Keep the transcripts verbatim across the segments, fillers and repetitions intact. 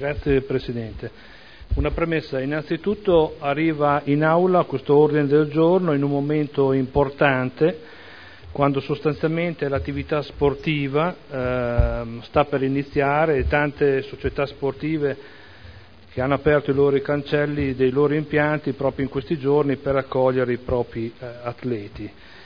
Grazie Presidente. Una premessa: innanzitutto arriva in aula questo ordine del giorno in un momento importante, quando sostanzialmente l'attività sportiva eh, sta per iniziare e tante società sportive che hanno aperto i loro cancelli dei loro impianti proprio in questi giorni per accogliere i propri eh, atleti.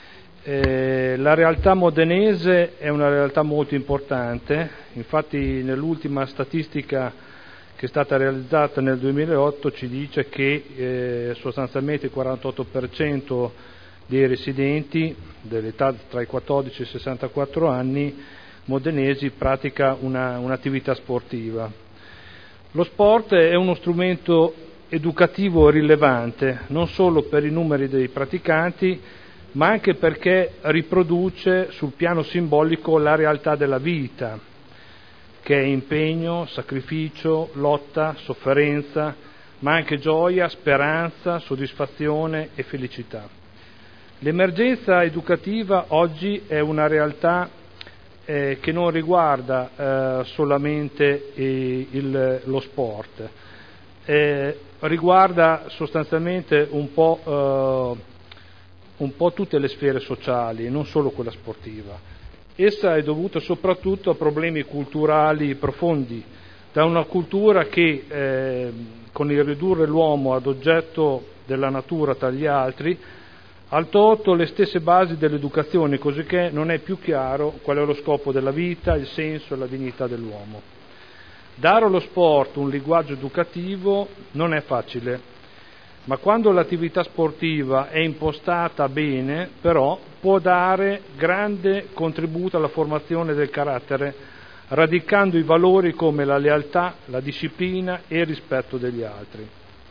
Eh, la realtà modenese è una realtà molto importante, infatti nell'ultima statistica che è stata realizzata nel duemilaotto ci dice che eh, sostanzialmente il quarantotto per cento dei residenti dell'età tra i quattordici e i sessantaquattro anni modenesi pratica una, un'attività sportiva. Lo sport è uno strumento educativo rilevante, non solo per i numeri dei praticanti, ma anche perché riproduce sul piano simbolico la realtà della vita, che è impegno, sacrificio, lotta, sofferenza, ma anche gioia, speranza, soddisfazione e felicità. L'emergenza educativa oggi è una realtà eh, che non riguarda eh, solamente eh, il, lo sport, eh, riguarda sostanzialmente un po', eh, un po' tutte le sfere sociali, non solo quella sportiva. Essa è dovuta soprattutto a problemi culturali profondi, da una cultura che eh, con il ridurre l'uomo ad oggetto della natura tra gli altri ha tolto le stesse basi dell'educazione, cosicché non è più chiaro qual è lo scopo della vita, il senso e la dignità dell'uomo. Dare allo sport un linguaggio educativo non è facile, ma quando l'attività sportiva è impostata bene, però, può dare grande contributo alla formazione del carattere, radicando i valori come la lealtà, la disciplina e il rispetto degli altri.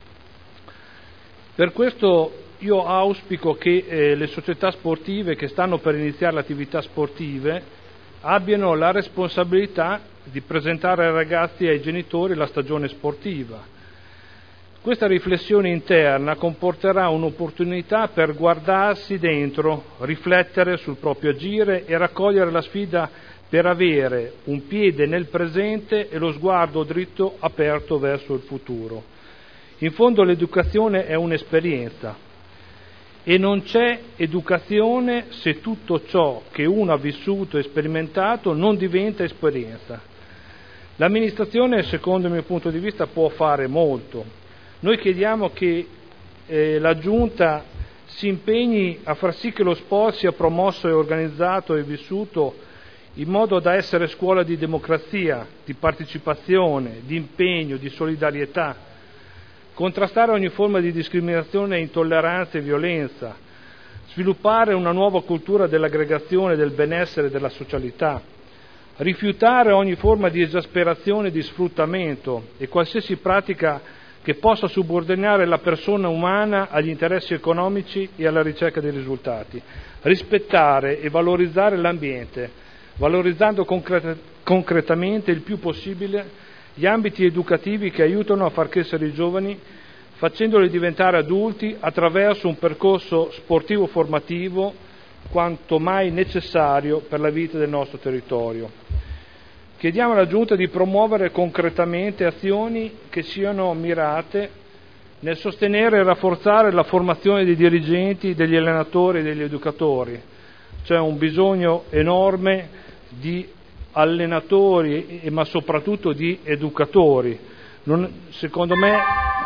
Per questo io auspico che eh, le società sportive che stanno per iniziare le attività sportive abbiano la responsabilità di presentare ai ragazzi e ai genitori la stagione sportiva. Questa riflessione interna comporterà un'opportunità per guardarsi dentro, riflettere sul proprio agire e raccogliere la sfida per avere un piede nel presente e lo sguardo dritto aperto verso il futuro. In fondo l'educazione è un'esperienza e non c'è educazione se tutto ciò che uno ha vissuto e sperimentato non diventa esperienza. L'amministrazione, secondo il mio punto di vista, può fare molto. Noi chiediamo che eh, la Giunta si impegni a far sì che lo sport sia promosso e organizzato e vissuto in modo da essere scuola di democrazia, di partecipazione, di impegno, di solidarietà, contrastare ogni forma di discriminazione, intolleranza e violenza, sviluppare una nuova cultura dell'aggregazione, del benessere e della socialità, rifiutare ogni forma di esasperazione e di sfruttamento e qualsiasi pratica che possa subordinare la persona umana agli interessi economici e alla ricerca dei risultati, rispettare e valorizzare l'ambiente, valorizzando concret- concretamente il più possibile gli ambiti educativi che aiutano a far crescere i giovani, facendoli diventare adulti attraverso un percorso sportivo formativo quanto mai necessario per la vita del nostro territorio. Chiediamo alla Giunta di promuovere concretamente azioni che siano mirate nel sostenere e rafforzare la formazione dei dirigenti, degli allenatori e degli educatori. C'è un bisogno enorme di allenatori, ma soprattutto di educatori. Non, secondo me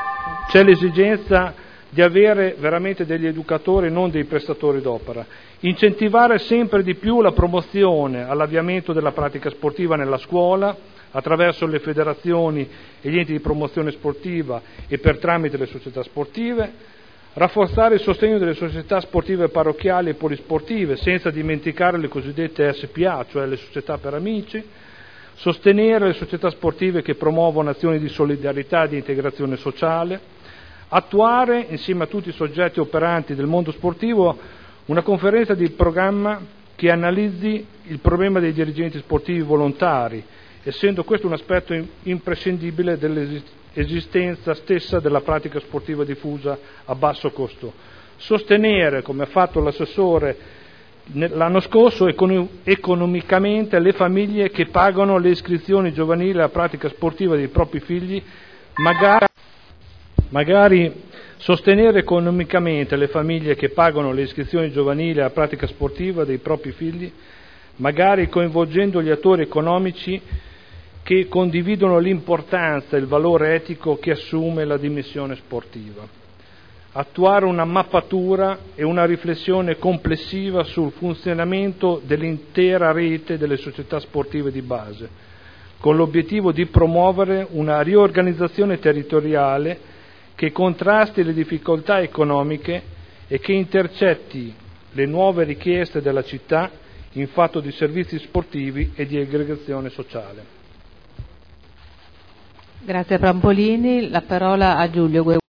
c'è l'esigenza di avere veramente degli educatori, non dei prestatori d'opera. Incentivare sempre di più la promozione all'avviamento della pratica sportiva nella scuola, attraverso le federazioni e gli enti di promozione sportiva e per tramite le società sportive, rafforzare il sostegno delle società sportive parrocchiali e polisportive, senza dimenticare le cosiddette S P A, cioè le società per amici, sostenere le società sportive che promuovono azioni di solidarietà e di integrazione sociale, attuare, insieme a tutti i soggetti operanti del mondo sportivo, una conferenza di programma che analizzi il problema dei dirigenti sportivi volontari, essendo questo un aspetto imprescindibile dell'esistenza stessa della pratica sportiva diffusa a basso costo. Sostenere, come ha fatto l'assessore, l'anno scorso economicamente le famiglie che pagano le iscrizioni giovanili alla pratica sportiva dei propri figli, magari, magari sostenere economicamente le famiglie che pagano le iscrizioni giovanili alla pratica sportiva dei propri figli, magari coinvolgendo gli attori economici che condividono l'importanza e il valore etico che assume la dimensione sportiva. Attuare una mappatura e una riflessione complessiva sul funzionamento dell'intera rete delle società sportive di base, con l'obiettivo di promuovere una riorganizzazione territoriale che contrasti le difficoltà economiche e che intercetti le nuove richieste della città in fatto di servizi sportivi e di aggregazione sociale. Grazie a Prampolini, la parola a Giulio Gue.